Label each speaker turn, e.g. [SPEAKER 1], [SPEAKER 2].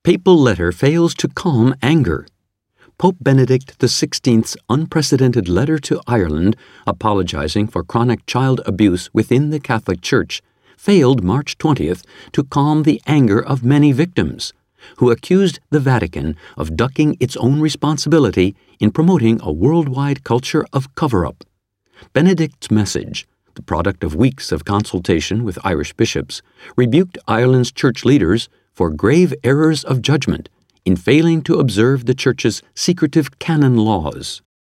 [SPEAKER 1] Papal letter fails to calm anger. Pope Benedict XVI's unprecedented letter to Ireland apologizing for chronic child abuse within the Catholic Church failed March 20th to calm the anger of many victims, who accused the Vatican of ducking its own responsibility in promoting a worldwide culture of cover-up. Benedict's message, the product of weeks of consultation with Irish bishops, rebuked Ireland's church leaders for grave errors of judgment in failing to observe the Church's secretive canon laws.